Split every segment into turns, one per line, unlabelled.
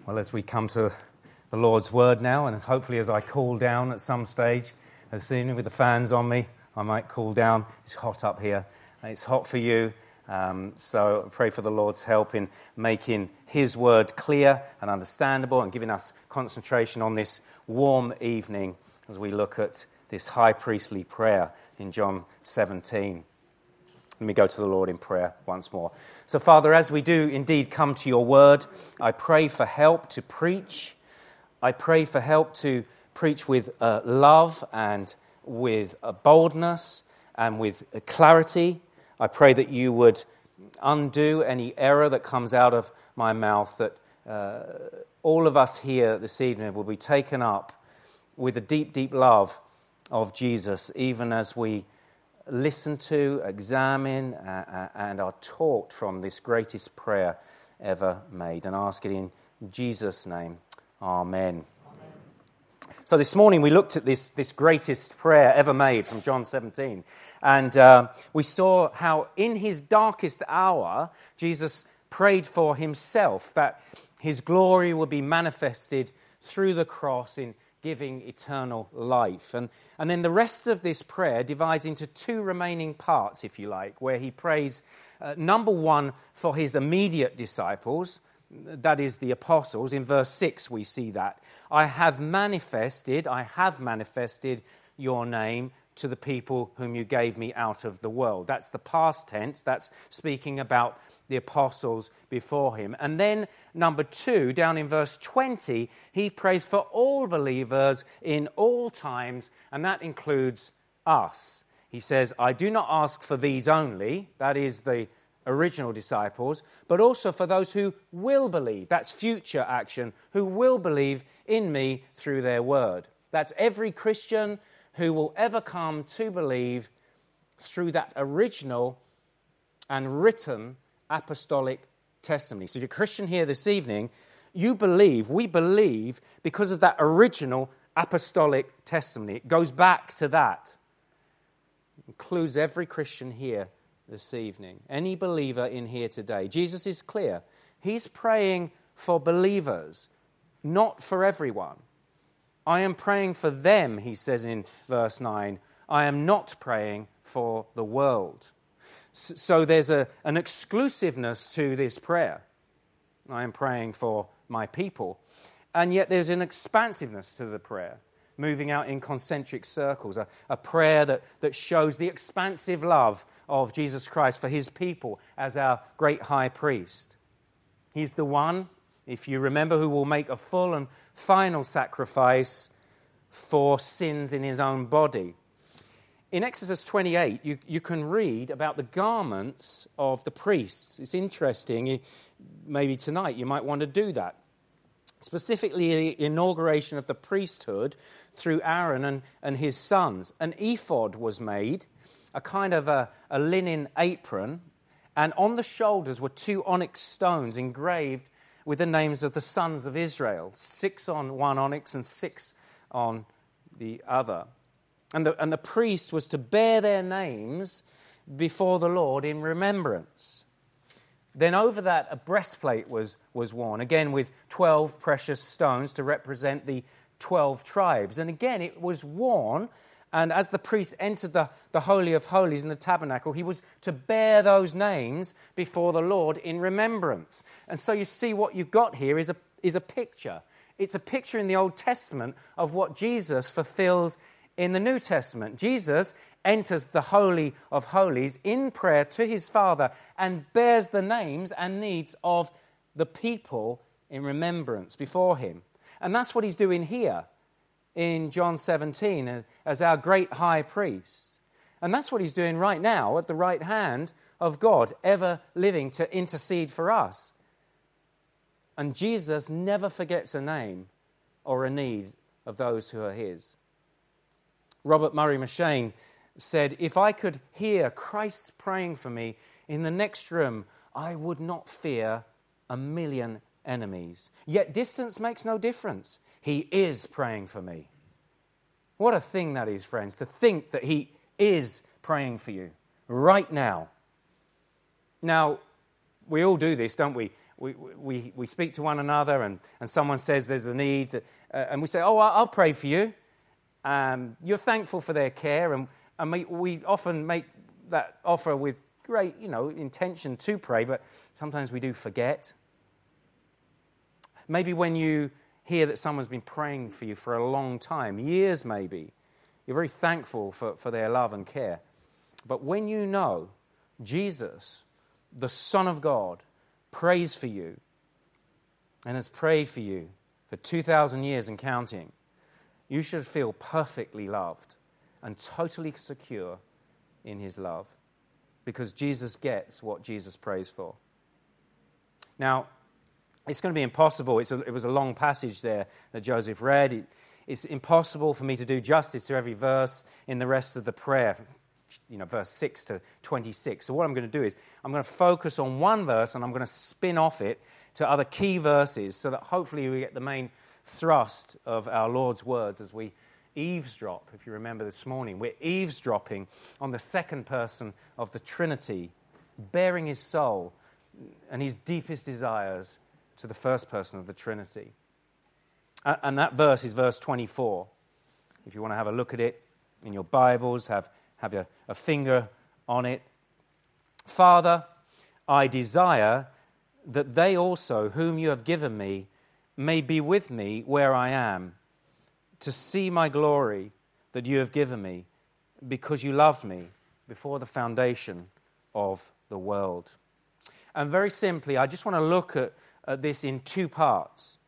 Well, as we come to the Lord's Word now, and hopefully as I cool down at some stage, as soon with the fans on me, I might cool down. It's hot up here. It's hot for you. So I pray for the Lord's help in making His Word clear and understandable and giving us concentration on this warm evening as we look at this high priestly prayer in John 17. Let me go to the Lord in prayer once more. So, Father, as we do indeed come to your word, I pray for help to preach. I pray for help to preach with love and with boldness and with clarity. I pray that you would undo any error that comes out of my mouth, that all of us here this evening will be taken up with a deep, deep love of Jesus, even as we listen to, examine, and are taught from this greatest prayer ever made. And ask it in Jesus' name. Amen. So this morning we looked at this greatest prayer ever made from John 17. And we saw how in his darkest hour, Jesus prayed for himself, that his glory would be manifested through the cross in giving eternal life. And then the rest of this prayer divides into two remaining parts, if you like, where he prays, number one, for his immediate disciples, that is the apostles. In verse 6 we see that. I have manifested your name to the people whom you gave me out of the world. That's the past tense. That's speaking about the apostles before him. And then number 2, down in verse 20, he prays for all believers in all times, and that includes us. He says, I do not ask for these only, that is the original disciples, but also for those who will believe. That's future action, who will believe in me through their word. That's every Christian who will ever come to believe through that original and written apostolic testimony. So if you're a Christian here this evening, we believe because of that original apostolic testimony. It goes back to that. It includes every Christian here this evening. Any believer in here today. Jesus is clear. He's praying for believers, not for everyone. I am praying for them, he says in verse 9. I am not praying for the world. So there's an exclusiveness to this prayer. I am praying for my people. And yet there's an expansiveness to the prayer, moving out in concentric circles, a prayer that shows the expansive love of Jesus Christ for his people as our great high priest. He's the one, if you remember, who will make a full and final sacrifice for sins in his own body. In Exodus 28, you can read about the garments of the priests. It's interesting. Maybe tonight you might want to do that. Specifically, the inauguration of the priesthood through Aaron and his sons. An ephod was made, a kind of a linen apron, and on the shoulders were 2 onyx stones engraved with the names of the sons of Israel, 6 on one onyx and 6 on the other. And the priest was to bear their names before the Lord in remembrance. Then over that, a breastplate was worn, again with 12 precious stones to represent the 12 tribes. And again, it was worn, and as the priest entered the Holy of Holies in the tabernacle, he was to bear those names before the Lord in remembrance. And so you see what you've got here is a picture. It's a picture in the Old Testament of what Jesus fulfills in the New Testament. Jesus enters the Holy of Holies in prayer to his Father and bears the names and needs of the people in remembrance before him. And that's what he's doing here in John 17 as our great high priest. And that's what he's doing right now at the right hand of God, ever living to intercede for us. And Jesus never forgets a name or a need of those who are his. Robert Murray M'Cheyne said, if I could hear Christ praying for me in the next room, I would not fear 1,000,000 enemies. Yet distance makes no difference. He is praying for me. What a thing that is, friends, to think that he is praying for you right now. Now, we all do this, don't we? we speak to one another and someone says there's a need, and we say, oh, I'll pray for you. You're thankful for their care, and we often make that offer with great, intention to pray, but sometimes we do forget. Maybe when you hear that someone's been praying for you for a long time, years maybe, you're very thankful for their love and care. But when you know Jesus, the Son of God, prays for you and has prayed for you for 2,000 years and counting, you should feel perfectly loved and totally secure in his love, because Jesus gets what Jesus prays for. Now, it's going to be impossible. It was a long passage there that Joseph read. It's impossible for me to do justice to every verse in the rest of the prayer, verse 6 to 26. So what I'm going to do is I'm going to focus on one verse and I'm going to spin off it to other key verses so that hopefully we get the main thrust of our Lord's words as we eavesdrop. If you remember this morning, we're eavesdropping on the second person of the Trinity, bearing his soul and his deepest desires to the first person of the Trinity. And that verse is verse 24. If you want to have a look at it in your Bibles, have a finger on it. Father, I desire that they also, whom you have given me, may be with me where I am, to see my glory that you have given me, because you loved me before the foundation of the world. And very simply, I just want to look at this in two parts.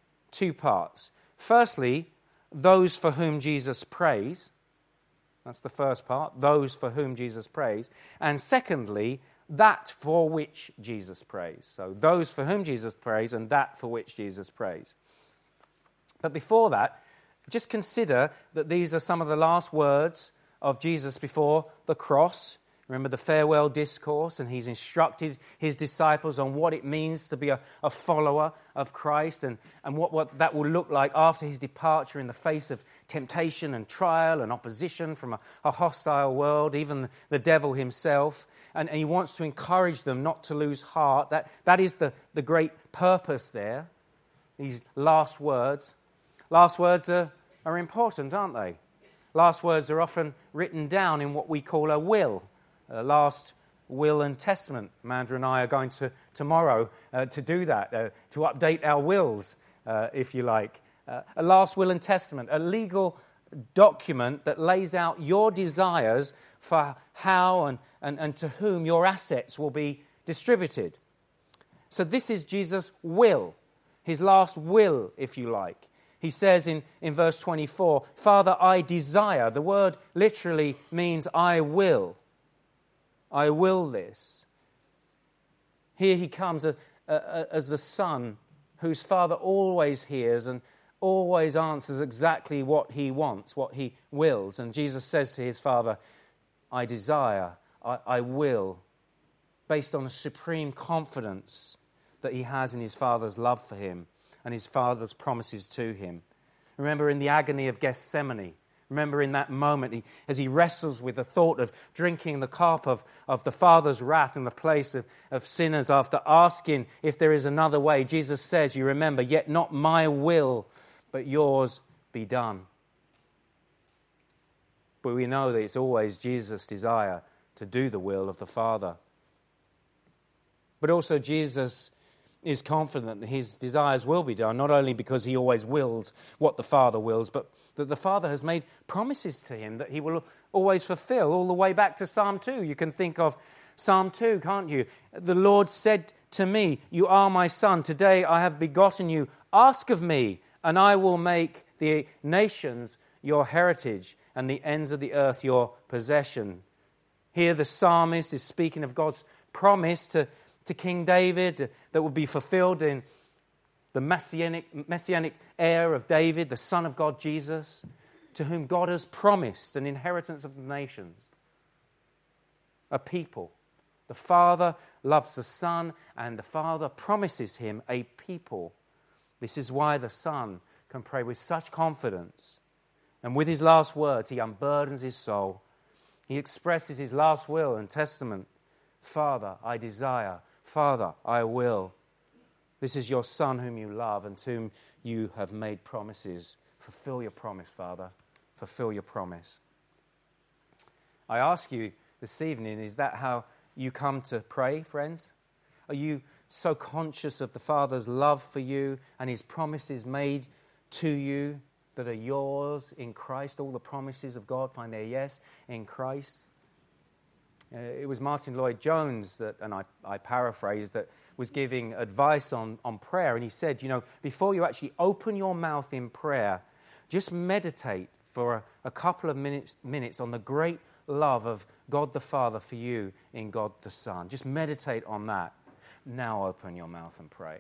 Firstly, those for whom Jesus prays. That's the first part, those for whom Jesus prays. And secondly, that for which Jesus prays. So those for whom Jesus prays and that for which Jesus prays. But before that, just consider that these are some of the last words of Jesus before the cross. Remember the farewell discourse, and he's instructed his disciples on what it means to be a follower of Christ and what that will look like after his departure in the face of temptation and trial and opposition from a hostile world, even the devil himself. And he wants to encourage them not to lose heart. That is the great purpose there, these last words. Last words are important, aren't they? Last words are often written down in what we call a will. Last will and testament. Amanda and I are going to tomorrow to do that, to update our wills, if you like. A last will and testament, a legal document that lays out your desires for how and to whom your assets will be distributed. So this is Jesus' will, his last will, if you like. He says in verse 24, Father, I desire. The word literally means I will. I will this. Here he comes as the son whose father always hears and always answers exactly what he wants, what he wills. And Jesus says to his father, I desire, I will, based on a supreme confidence that he has in his father's love for him and his father's promises to him. Remember in the agony of Gethsemane, remember in that moment, as he wrestles with the thought of drinking the cup of the Father's wrath in the place of sinners, after asking if there is another way, Jesus says, you remember, yet not my will, but yours be done. But we know that it's always Jesus' desire to do the will of the Father. But also Jesus is confident that his desires will be done, not only because he always wills what the Father wills, but that the Father has made promises to him that he will always fulfill, all the way back to Psalm 2. You can think of Psalm 2, can't you? The Lord said to me, you are my son. Today I have begotten you. Ask of me, and I will make the nations your heritage and the ends of the earth your possession. Here the psalmist is speaking of God's promise to King David that would be fulfilled in the messianic heir of David, the Son of God, Jesus, to whom God has promised an inheritance of the nations, a people. The Father loves the Son, and the Father promises him a people. This is why the Son can pray with such confidence. And with his last words, he unburdens his soul. He expresses his last will and testament. Father, I desire. Father, I will. This is your Son whom you love and to whom you have made promises. Fulfill your promise, Father. Fulfill your promise. I ask you this evening, is that how you come to pray, friends? Are you so conscious of the Father's love for you and his promises made to you that are yours in Christ? All the promises of God find their yes in Christ. It was Martin Lloyd-Jones that, and I paraphrase, that was giving advice on prayer. And he said, before you actually open your mouth in prayer, just meditate for a couple of minutes on the great love of God the Father for you in God the Son. Just meditate on that. Now open your mouth and pray.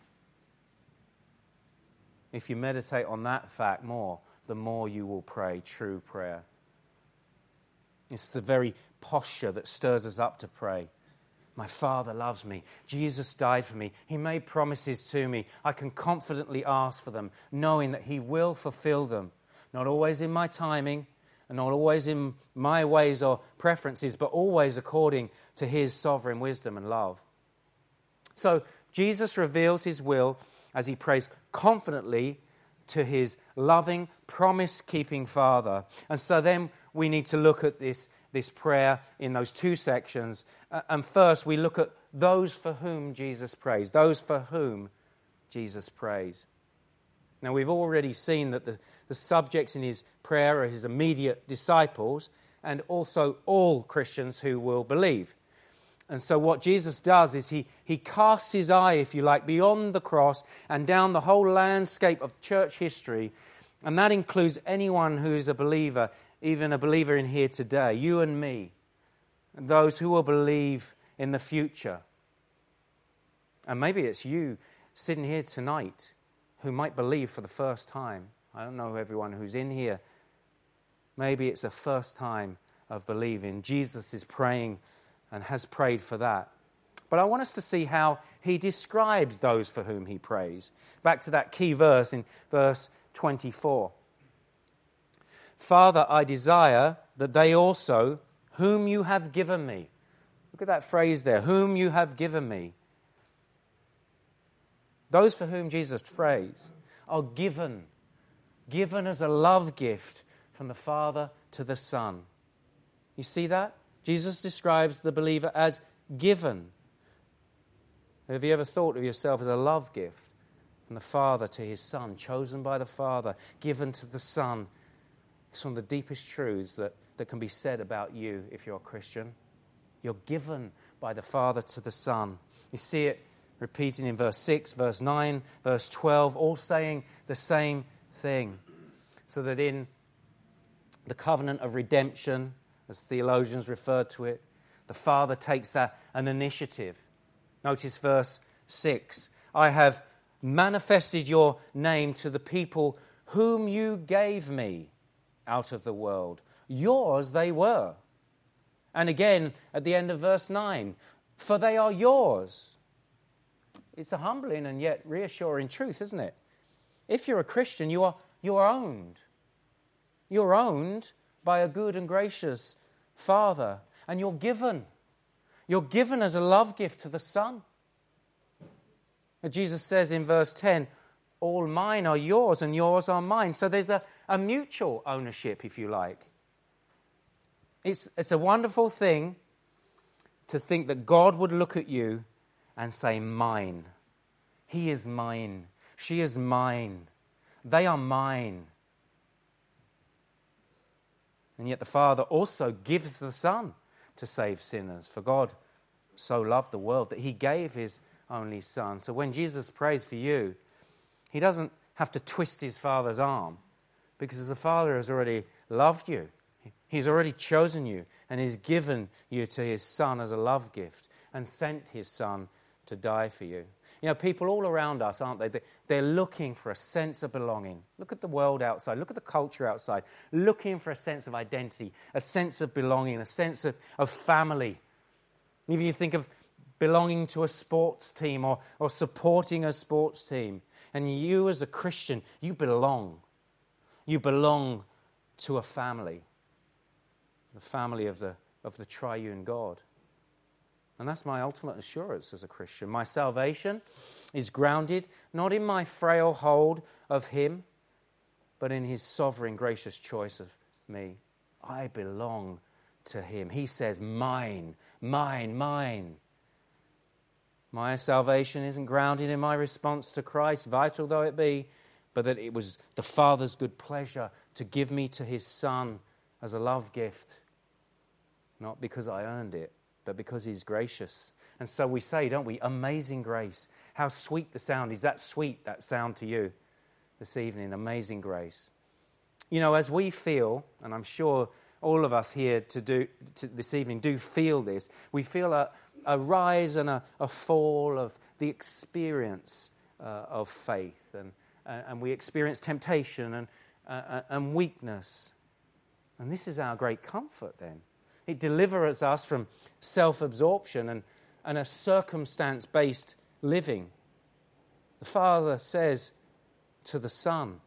If you meditate on that fact more, the more you will pray true prayer. It's the very posture that stirs us up to pray. My Father loves me. Jesus died for me. He made promises to me. I can confidently ask for them, knowing that he will fulfill them. Not always in my timing, and not always in my ways or preferences, but always according to his sovereign wisdom and love. So Jesus reveals his will as he prays confidently to his loving, promise-keeping Father. And so then we need to look at this prayer in those two sections. And first, we look at those for whom Jesus prays. Those for whom Jesus prays. Now, we've already seen that the subjects in his prayer are his immediate disciples and also all Christians who will believe. And so what Jesus does is he casts his eye, if you like, beyond the cross and down the whole landscape of church history. And that includes anyone who is a believer, even a believer in here today, you and me, and those who will believe in the future. And maybe it's you sitting here tonight who might believe for the first time. I don't know everyone who's in here. Maybe it's the first time of believing. Jesus is praying and has prayed for that. But I want us to see how he describes those for whom he prays. Back to that key verse in verse 24. Father, I desire that they also, whom you have given me. Look at that phrase there, whom you have given me. Those for whom Jesus prays are given as a love gift from the Father to the Son. You see that? Jesus describes the believer as given. Have you ever thought of yourself as a love gift from the Father to his Son, chosen by the Father, given to the Son? It's one of the deepest truths that can be said about you if you're a Christian. You're given by the Father to the Son. You see it repeating in verse 6, verse 9, verse 12, all saying the same thing. So that in the covenant of redemption, as theologians refer to it, the Father takes an initiative. Notice verse 6. I have manifested your name to the people whom you gave me out of the world. Yours they were. And again, at the end of verse 9, for they are yours. It's a humbling and yet reassuring truth, isn't it? If you're a Christian, you are owned. You're owned by a good and gracious Father, and you're given. You're given as a love gift to the Son. And Jesus says in verse 10, all mine are yours and yours are mine. So there's a mutual ownership, if you like. It's a wonderful thing to think that God would look at you and say, mine. He is mine. She is mine. They are mine. And yet the Father also gives the Son to save sinners. For God so loved the world that he gave his only Son. So when Jesus prays for you, he doesn't have to twist his Father's arm, because the Father has already loved you. He's already chosen you, and he's given you to his Son as a love gift and sent his Son to die for you. You know, people all around us, aren't they? They're looking for a sense of belonging. Look at the world outside. Look at the culture outside. Looking for a sense of identity, a sense of belonging, a sense of family. Even you think of belonging to a sports team or supporting a sports team. And you as a Christian, you belong. You belong to a family. The family of the triune God. And that's my ultimate assurance as a Christian. My salvation is grounded not in my frail hold of him, but in his sovereign, gracious choice of me. I belong to him. He says, mine, mine, mine. My salvation isn't grounded in my response to Christ, vital though it be, but that it was the Father's good pleasure to give me to his Son as a love gift. Not because I earned it, but because he's gracious. And so we say, don't we, amazing grace. How sweet the sound. Is that sweet, that sound to you this evening? Amazing grace. You know, as we feel, and I'm sure all of us here this evening do feel this, we feel a rise and a fall of the experience of faith. And we experience temptation and weakness. And this is our great comfort then. It delivers us from self-absorption and a circumstance-based living. The Father says to the Son,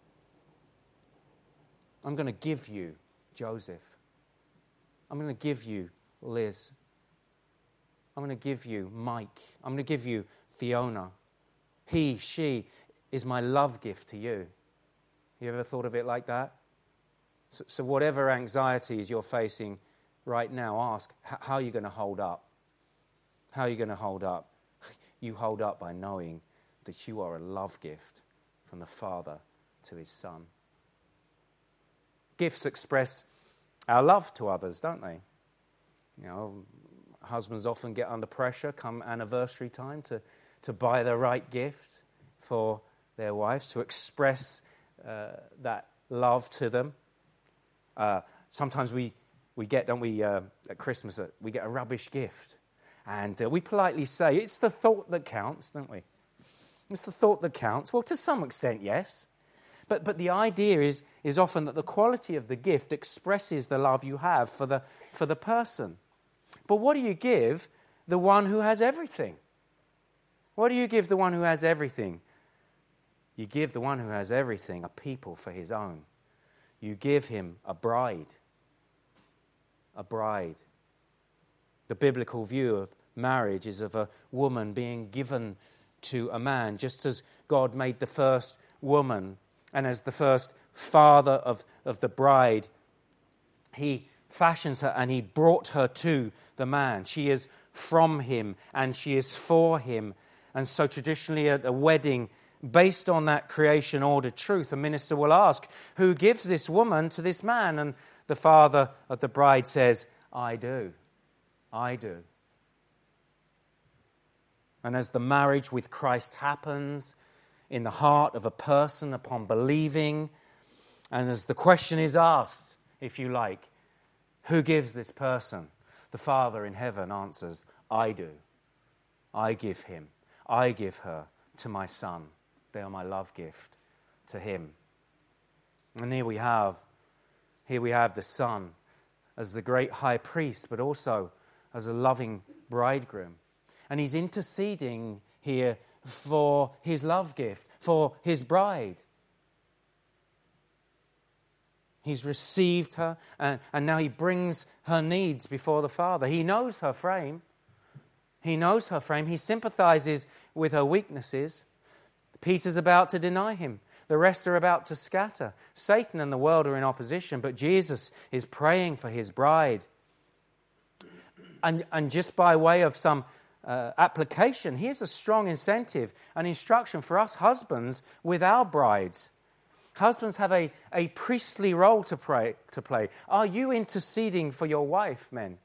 I'm going to give you Joseph. I'm going to give you Liz. I'm going to give you Mike. I'm going to give you Fiona. He, she is my love gift to you. You ever thought of it like that? So whatever anxieties you're facing right now, ask, how are you going to hold up? How are you going to hold up? You hold up by knowing that you are a love gift from the Father to his Son. Gifts express our love to others, don't they? You know, husbands often get under pressure come anniversary time to buy the right gift for their wives, to express that love to them. Sometimes we get, don't we, at Christmas, we get a rubbish gift. And we politely say, it's the thought that counts, don't we? It's the thought that counts. Well, to some extent, yes. But the idea is often that the quality of the gift expresses the love you have for the person. But what do you give the one who has everything? What do you give the one who has everything? You give the one who has everything a people for his own. You give him a bride. A bride. The biblical view of marriage is of a woman being given to a man, just as God made the first woman, and as the first father of the bride, he fashions her and he brought her to the man. She is from him and she is for him. And so traditionally at a wedding, based on that creation order truth, a minister will ask, who gives this woman to this man? And the father of the bride says, I do. I do. And as the marriage with Christ happens in the heart of a person upon believing, and as the question is asked, if you like, who gives this person? The Father in heaven answers, I do. I give him. I give her to my Son. They are my love gift to him. And here we have the Son as the great high priest, but also as a loving bridegroom. And he's interceding here for his love gift, for his bride. He's received her, and now he brings her needs before the Father. He knows her frame. He knows her frame. He sympathizes with her weaknesses. Peter's about to deny him. The rest are about to scatter. Satan and the world are in opposition, but Jesus is praying for his bride. And just by way of some application, here's a strong incentive, an instruction for us husbands with our brides. Husbands have a priestly role to play. Are you interceding for your wife, men?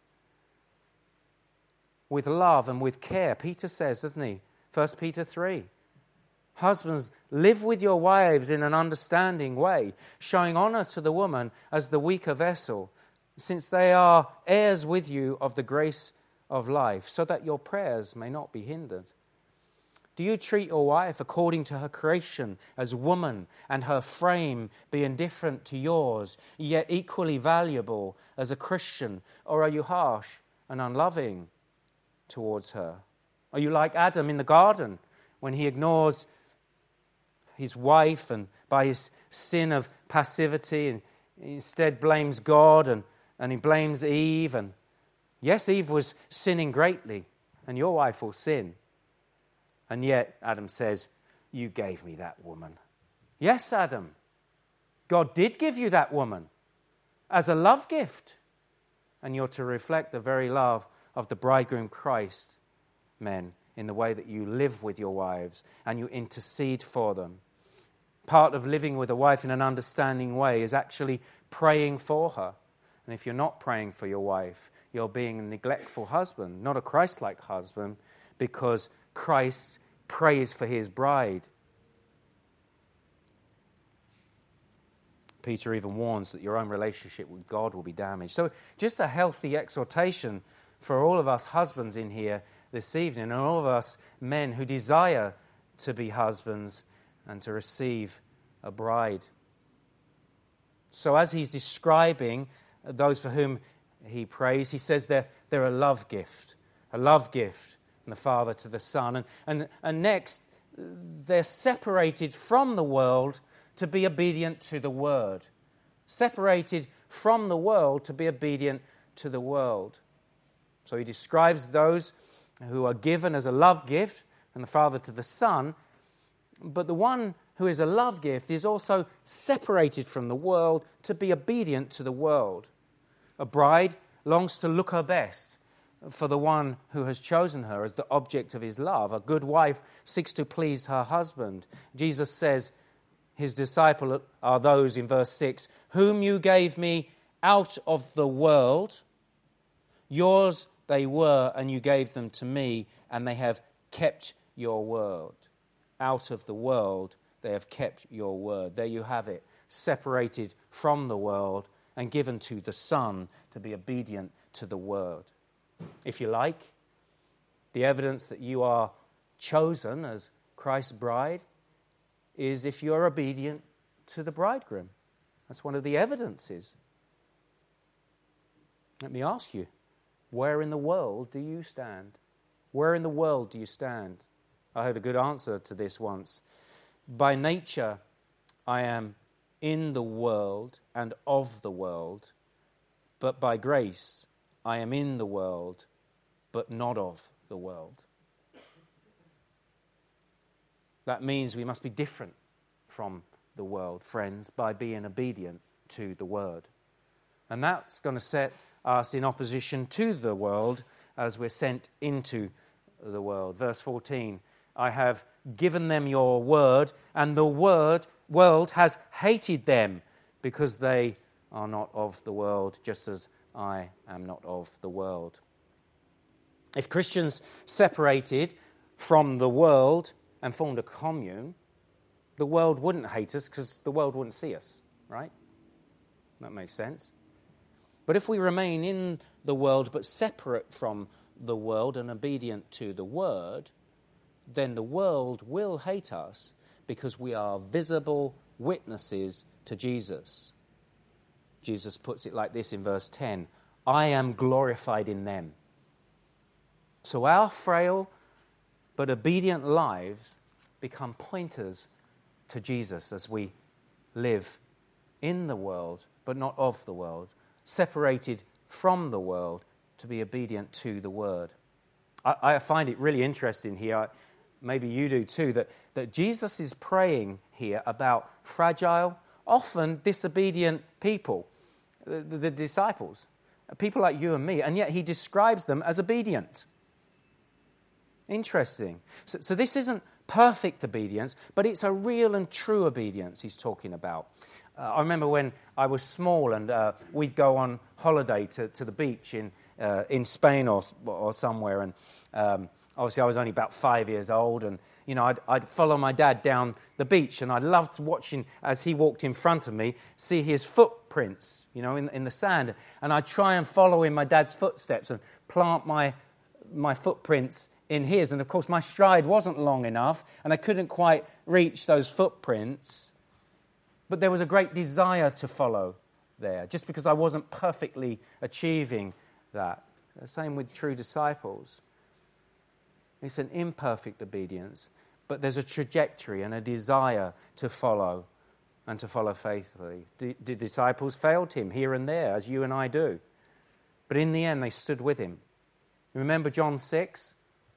With love and with care, Peter says, doesn't he? 1 Peter 3. Husbands, live with your wives in an understanding way, showing honor to the woman as the weaker vessel, since they are heirs with you of the grace of life, so that your prayers may not be hindered. Do you treat your wife according to her creation as woman, and her frame be indifferent to yours, yet equally valuable as a Christian? Or are you harsh and unloving towards her? Are you like Adam in the garden when he ignores his wife and by his sin of passivity and instead blames God and he blames Eve? And yes, Eve was sinning greatly, and your wife will sin. And yet, Adam says, you gave me that woman. Yes, Adam, God did give you that woman as a love gift. And you're to reflect the very love of the bridegroom Christ, men, in the way that you live with your wives and you intercede for them. Part of living with a wife in an understanding way is actually praying for her. And if you're not praying for your wife, you're being a neglectful husband, not a Christ-like husband, because Christ prays for his bride. Peter even warns that your own relationship with God will be damaged. So just a healthy exhortation for all of us husbands in here this evening, and all of us men who desire to be husbands and to receive a bride. So as he's describing those for whom he prays, he says they're a love gift from the Father to the Son. And next, they're separated from the world to be obedient to the Word. Separated from the world to be obedient to the world. So he describes those who are given as a love gift from the Father to the Son, but the one who is a love gift is also separated from the world to be obedient to the world. A bride longs to look her best for the one who has chosen her as the object of his love. A good wife seeks to please her husband. Jesus says his disciples are those, in verse 6, whom you gave me out of the world. Yours they were, and you gave them to me, and they have kept your word. Out of the world, they have kept your word. There you have it, separated from the world and given to the Son to be obedient to the word. If you like, the evidence that you are chosen as Christ's bride is if you're obedient to the bridegroom. That's one of the evidences. Let me ask you, where in the world do you stand? Where in the world do you stand? I heard a good answer to this once. By nature, I am in the world and of the world, but by grace, I am in the world, but not of the world. That means we must be different from the world, friends, by being obedient to the word. And that's going to set us in opposition to the world as we're sent into the world. Verse 14, I have given them your word, and the world has hated them because they are not of the world, just as I am not of the world. If Christians separated from the world and formed a commune, the world wouldn't hate us because the world wouldn't see us, right? That makes sense. But if we remain in the world but separate from the world and obedient to the word, then the world will hate us because we are visible witnesses to Jesus. Jesus puts it like this in verse 10, I am glorified in them. So our frail but obedient lives become pointers to Jesus as we live in the world but not of the world, separated from the world to be obedient to the word. I find it really interesting here, maybe you do too, that Jesus is praying here about fragile, often disobedient people, the disciples, people like you and me, and yet he describes them as obedient. Interesting. So this isn't perfect obedience, but it's a real and true obedience he's talking about. I remember when I was small and we'd go on holiday to the beach in Spain or somewhere, and obviously I was only about 5 years old, and you know I'd follow my dad down the beach, and I loved watching as he walked in front of me, see his footprints, you know, in the sand, and I'd try and follow in my dad's footsteps and plant my footprints in his, and of course my stride wasn't long enough, and I couldn't quite reach those footprints. But there was a great desire to follow there, just because I wasn't perfectly achieving that. The same with true disciples. It's an imperfect obedience, but there's a trajectory and a desire to follow and to follow faithfully. The disciples failed him here and there, as you and I do. But in the end, they stood with him. Remember John 6?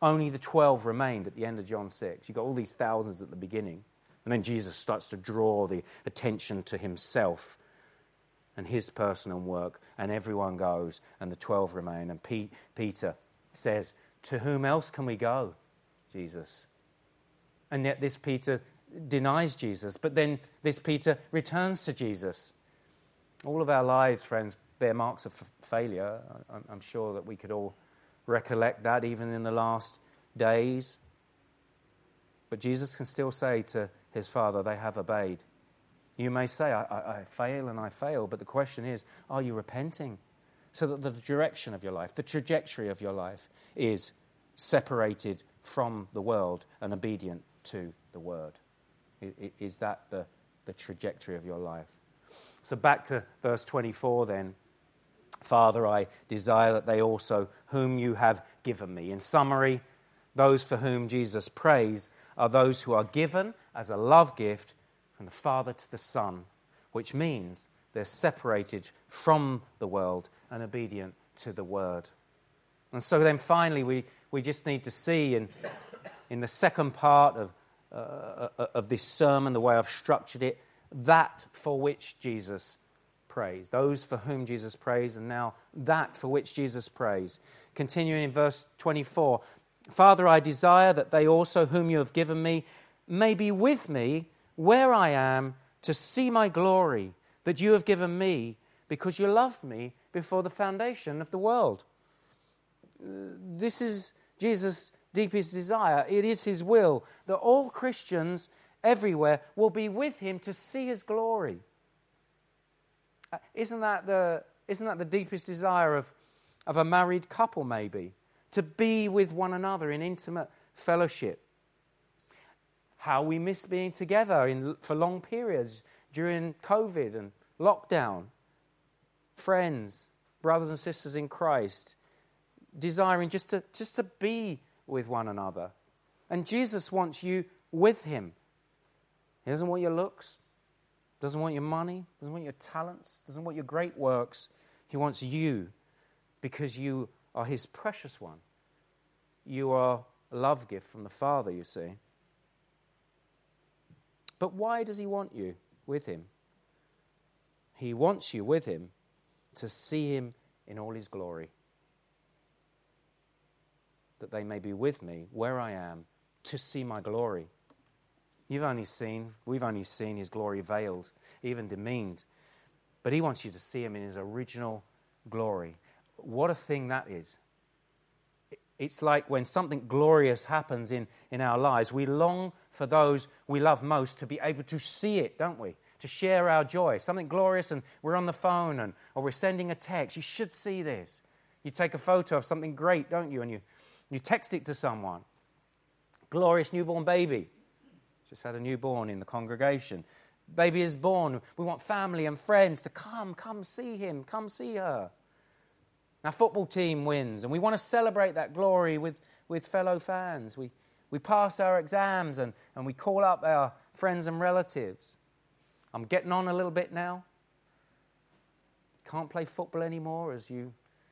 only the 12 remained at the end of John 6. You've got all these thousands at the beginning. And then Jesus starts to draw the attention to himself and his personal work. And everyone goes, and the 12 remain. And Peter says, "To whom else can we go, Jesus?" And yet this Peter denies Jesus. But then this Peter returns to Jesus. All of our lives, friends, bear marks of failure. I'm sure that we could all recollect that even in the last days. But Jesus can still say to his Father, "They have obeyed." You may say, I fail and I fail, but the question is, are you repenting? So that the direction of your life, the trajectory of your life is separated from the world and obedient to the Word. Is that the trajectory of your life? So back to verse 24 then. "Father, I desire that they also whom you have given me." In summary, those for whom Jesus prays are those who are given as a love gift from the Father to the Son, which means they're separated from the world and obedient to the Word. And so then finally we just need to see in the second part of this sermon, the way I've structured it, that for which Jesus prays. Those for whom Jesus prays, and now that for which Jesus prays. Continuing in verse 24, "Father, I desire that they also whom you have given me may be with me where I am, to see my glory that you have given me, because you loved me before the foundation of the world." This is Jesus' deepest desire. It is his will that all Christians everywhere will be with him to see his glory. Isn't that the deepest desire of a married couple, maybe? To be with one another in intimate fellowship. How we miss being together for long periods during COVID and lockdown. Friends, brothers and sisters in Christ, desiring just to be with one another. And Jesus wants you with him. He doesn't want your looks, doesn't want your money, doesn't want your talents, doesn't want your great works. He wants you because you are his precious one. You are a love gift from the Father, you see. But why does he want you with him? He wants you with him to see him in all his glory. That they may be with me where I am to see my glory. We've only seen his glory veiled, even demeaned. But he wants you to see him in his original glory. What a thing that is. It's like when something glorious happens in our lives, we long for those we love most to be able to see it, don't we? To share our joy. Something glorious and we're on the phone or we're sending a text. You should see this. You take a photo of something great, don't you? And you text it to someone. Glorious newborn baby. Just had a newborn in the congregation. Baby is born. We want family and friends to come see him, come see her. Our football team wins, and we want to celebrate that glory with fellow fans. We pass our exams, and we call up our friends and relatives. I'm getting on a little bit now. Can't play football anymore, as you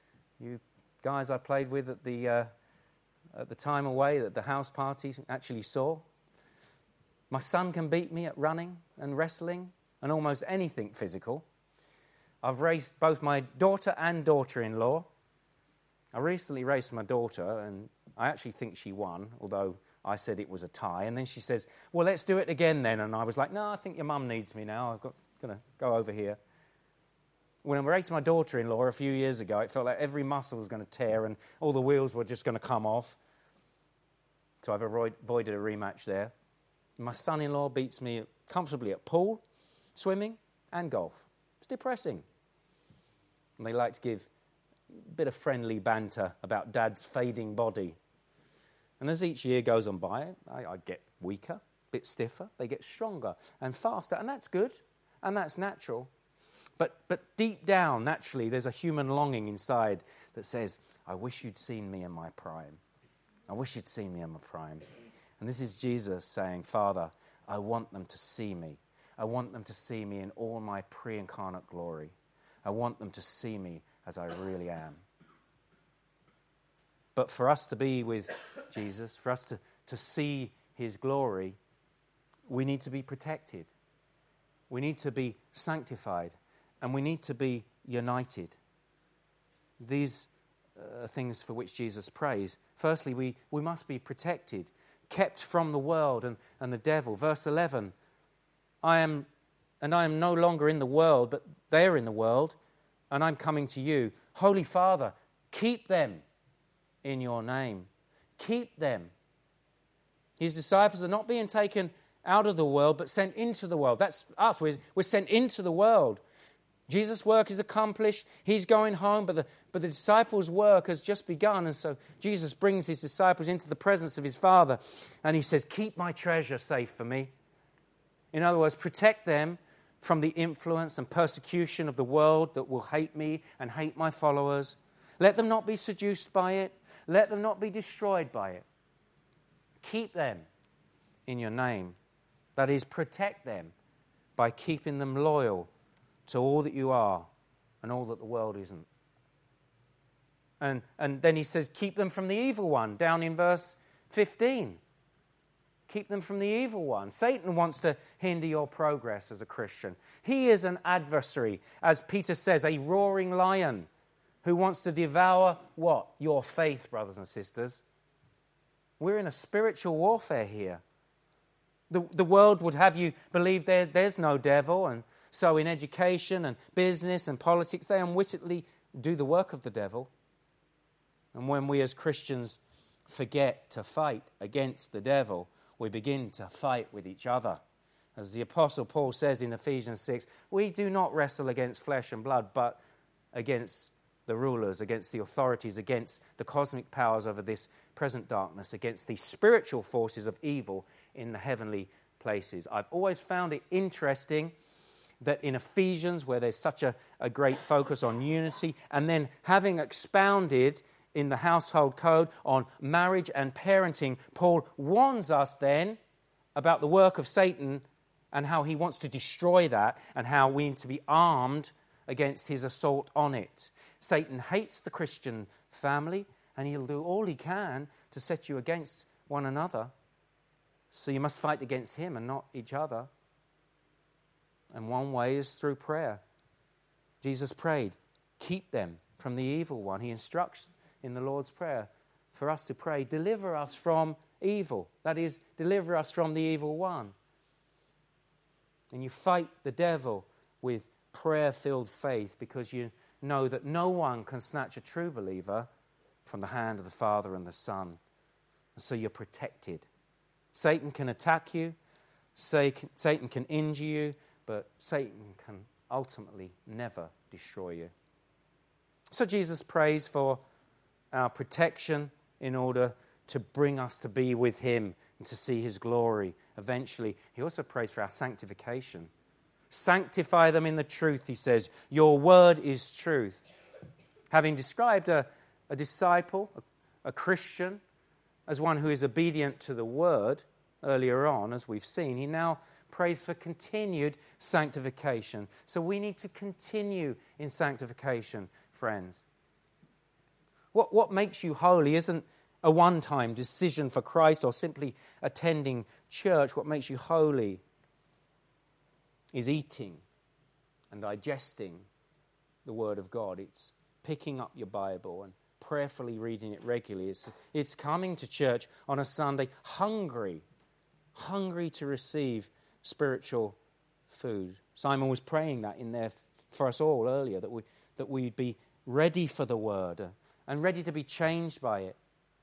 guys I played with at the time away that the house party actually saw. My son can beat me at running and wrestling and almost anything physical. I've raced both my daughter and daughter-in-law. I recently raced my daughter, and I actually think she won, although I said it was a tie. And then she says, "Well, let's do it again then." And I was like, "No, I think your mum needs me now. I'm going to go over here." When I raced my daughter-in-law a few years ago, it felt like every muscle was going to tear and all the wheels were just going to come off. So I've avoided a rematch there. My son-in-law beats me comfortably at pool, swimming, and golf. It's depressing. And they like to give a bit of friendly banter about Dad's fading body. And as each year goes on by, I get weaker, a bit stiffer. They get stronger and faster, and that's good, and that's natural. But deep down, naturally, there's a human longing inside that says, "I wish you'd seen me in my prime. I wish you'd seen me in my prime." And this is Jesus saying, "Father, I want them to see me. I want them to see me in all my pre-incarnate glory. I want them to see me as I really am." But for us to be with Jesus, for us to see his glory, we need to be protected. We need to be sanctified. And we need to be united. These are things for which Jesus prays. Firstly, we must be protected, kept from the world and the devil. Verse 11, I am no longer in the world, but they are in the world, and I'm coming to you. Holy Father, keep them in your name. Keep them. His disciples are not being taken out of the world, but sent into the world. That's us. We're sent into the world. Jesus' work is accomplished. He's going home, but the disciples' work has just begun. And so Jesus brings his disciples into the presence of his Father, and he says, keep my treasure safe for me. In other words, protect them from the influence and persecution of the world that will hate me and hate my followers. Let them not be seduced by it. Let them not be destroyed by it. Keep them in your name. That is, protect them by keeping them loyal to all that you are and all that the world isn't. And then he says, keep them from the evil one, down in verse 15. Keep them from the evil one. Satan wants to hinder your progress as a Christian. He is an adversary, as Peter says, a roaring lion who wants to devour what? Your faith, brothers and sisters. We're in a spiritual warfare here. The world would have you believe there's no devil, and so in education and business and politics, they unwittingly do the work of the devil. And when we as Christians forget to fight against the devil, we begin to fight with each other. As the Apostle Paul says in Ephesians 6, we do not wrestle against flesh and blood, but against the rulers, against the authorities, against the cosmic powers over this present darkness, against the spiritual forces of evil in the heavenly places. I've always found it interesting that in Ephesians, where there's such a great focus on unity, and then having expounded in the household code on marriage and parenting, Paul warns us then about the work of Satan and how he wants to destroy that and how we need to be armed against his assault on it. Satan hates the Christian family, and he'll do all he can to set you against one another. So you must fight against him and not each other. And one way is through prayer. Jesus prayed, keep them from the evil one. He instructs in the Lord's Prayer for us to pray, deliver us from evil. That is, deliver us from the evil one. And you fight the devil with prayer-filled faith because you know that no one can snatch a true believer from the hand of the Father and the Son. And so you're protected. Satan can attack you, Satan can injure you, but Satan can ultimately never destroy you. So Jesus prays for our protection in order to bring us to be with him and to see his glory eventually. He also prays for our sanctification. Sanctify them in the truth, he says. Your word is truth. Having described a disciple, a Christian, as one who is obedient to the word earlier on, as we've seen, he now prays for continued sanctification. So we need to continue in sanctification, friends. What makes you holy isn't a one-time decision for Christ or simply attending church. What makes you holy is eating and digesting the Word of God. It's picking up your Bible and prayerfully reading it regularly. It's coming to church on a Sunday hungry to receive spiritual food. Simon was praying that in there for us all earlier, that we'd be ready for the Word and ready to be changed by it.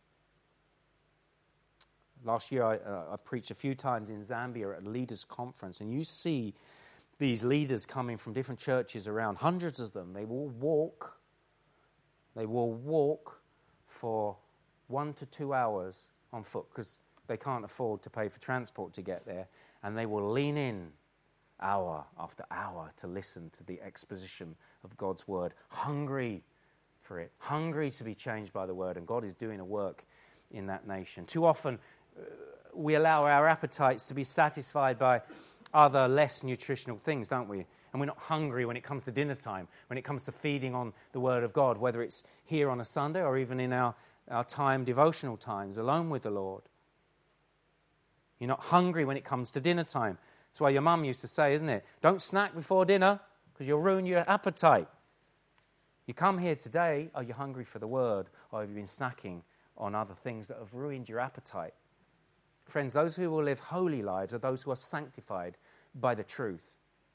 Last year, I've preached a few times in Zambia at a leaders' conference, and you see these leaders coming from different churches around, hundreds of them. They will walk for 1 to 2 hours on foot because they can't afford to pay for transport to get there, and they will lean in hour after hour to listen to the exposition of God's Word, hungry for it, hungry to be changed by the Word, and God is doing a work in that nation. Too often, we allow our appetites to be satisfied by other less nutritional things, don't we? And we're not hungry when it comes to dinner time, when it comes to feeding on the Word of God, whether it's here on a Sunday or even in our our time, devotional times, alone with the Lord. You're not hungry when it comes to dinner time. That's why your mum used to say, isn't it? Don't snack before dinner because you'll ruin your appetite. You come here today, are you hungry for the Word? Or have you been snacking on other things that have ruined your appetite? Friends, those who will live holy lives are those who are sanctified by the truth.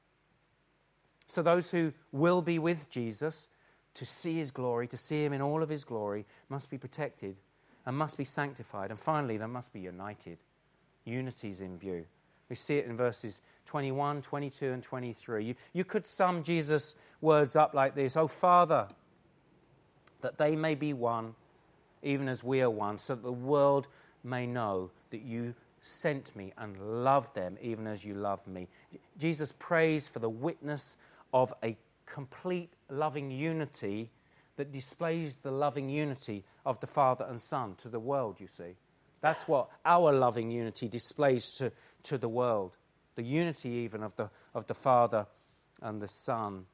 So those who will be with Jesus to see his glory, to see him in all of his glory, must be protected and must be sanctified. And finally, they must be united. Unity is in view. We see it in verses 21, 22, and 23. You could sum Jesus' words up like this: "O Father, that they may be one, even as we are one, so that the world may know that you sent me and loved them even as you love me." Jesus prays for the witness of a complete loving unity that displays the loving unity of the Father and Son to the world, you see. That's what our loving unity displays to the world. The unity even of the Father and the Son.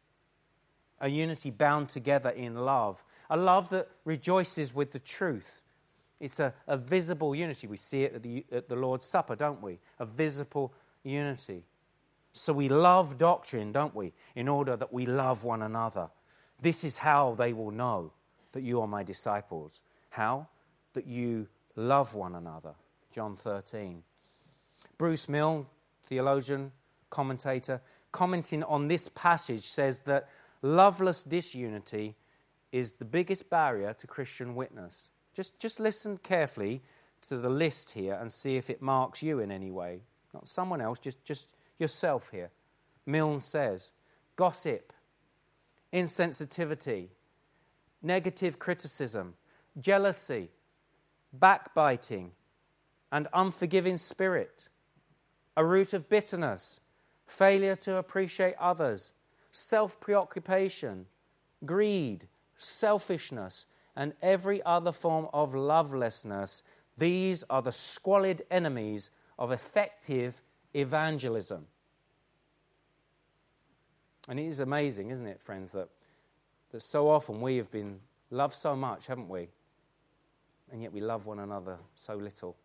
A unity bound together in love. A love that rejoices with the truth. It's a visible unity. We see it at the Lord's Supper, don't we? A visible unity. So we love doctrine, don't we? In order that we love one another. This is how they will know that you are my disciples. How? That you love one another. John 13. Bruce Milne, theologian, commentator, commenting on this passage, says that loveless disunity is the biggest barrier to Christian witness. Just listen carefully to the list here and see if it marks you in any way. Not someone else, just yourself here. Milne says, gossip, insensitivity, negative criticism, jealousy, backbiting, and unforgiving spirit, a root of bitterness, failure to appreciate others, self-preoccupation, greed, selfishness, and every other form of lovelessness. These are the squalid enemies of effective evangelism. And it is amazing, isn't it, friends, that so often we have been loved so much, haven't we? And yet we love one another so little.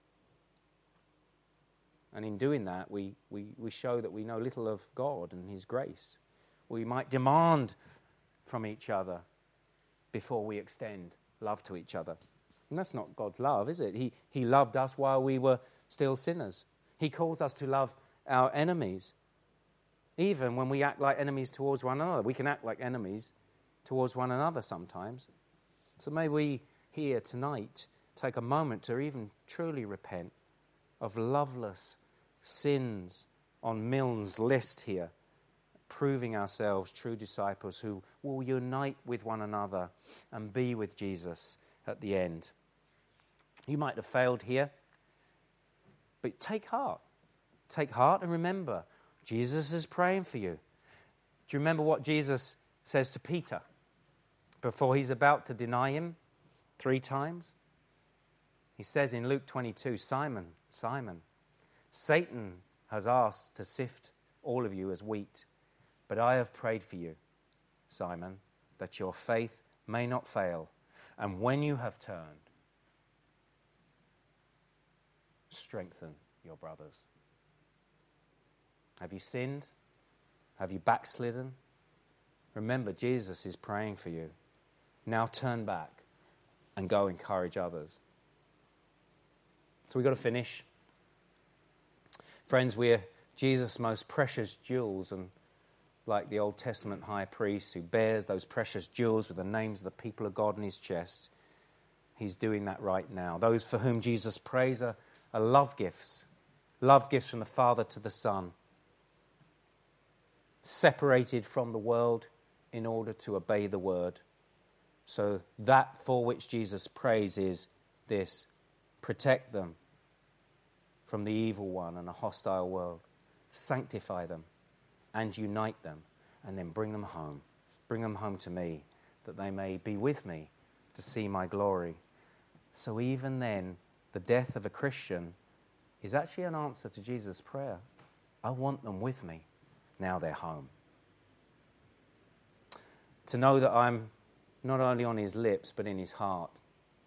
And in doing that, we show that we know little of God and his grace. We might demand from each other before we extend love to each other. And that's not God's love, is it? He loved us while we were still sinners. He calls us to love our enemies. Even when we act like enemies towards one another. We can act like enemies towards one another sometimes. So may we here tonight take a moment to even truly repent of loveless sins on Milne's list here, proving ourselves true disciples who will unite with one another and be with Jesus at the end. You might have failed here, but take heart. Take heart and remember, Jesus is praying for you. Do you remember what Jesus says to Peter before he's about to deny him 3 times? He says in Luke 22, Simon, Simon, Satan has asked to sift all of you as wheat, but I have prayed for you, Simon, that your faith may not fail. And when you have turned, strengthen your brothers. Have you sinned? Have you backslidden? Remember, Jesus is praying for you. Now turn back and go encourage others. So we've got to finish. Friends, we're Jesus' most precious jewels, and like the Old Testament high priest who bears those precious jewels with the names of the people of God in his chest, he's doing that right now. Those for whom Jesus prays are love gifts from the Father to the Son, separated from the world in order to obey the word. So that for which Jesus prays is this: protect them from the evil one and a hostile world. Sanctify them and unite them, and then bring them home. Bring them home to me, that they may be with me to see my glory. So even then, the death of a Christian is actually an answer to Jesus' prayer. I want them with me. Now they're home. To know that I'm not only on his lips, but in his heart.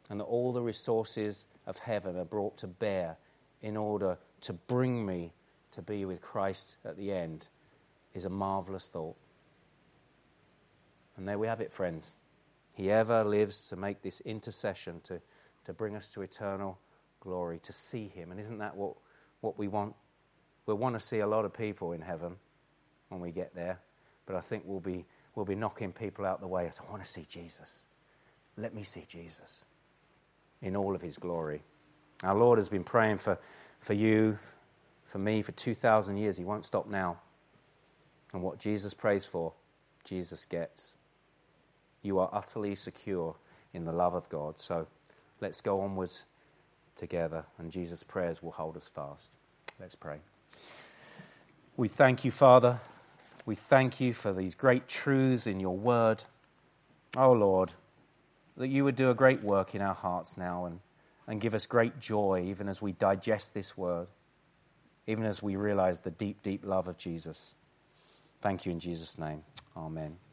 and that all the resources of heaven are brought to bear in order to bring me to be with Christ at the end is a marvelous thought. And there we have it, friends. He ever lives to make this intercession to bring us to eternal glory, to see him. And isn't that what we want? We'll want to see a lot of people in heaven when we get there, but I think we'll be knocking people out the way as I want to see Jesus. Let me see Jesus in all of his glory. Our Lord has been praying for you, for me, for 2,000 years. He won't stop now. And what Jesus prays for, Jesus gets. You are utterly secure in the love of God. So let's go onwards together, and Jesus' prayers will hold us fast. Let's pray. We thank you, Father. We thank you for these great truths in your word. Oh, Lord, that you would do a great work in our hearts now and give us great joy even as we digest this word, even as we realize the deep, deep love of Jesus. Thank you in Jesus' name. Amen.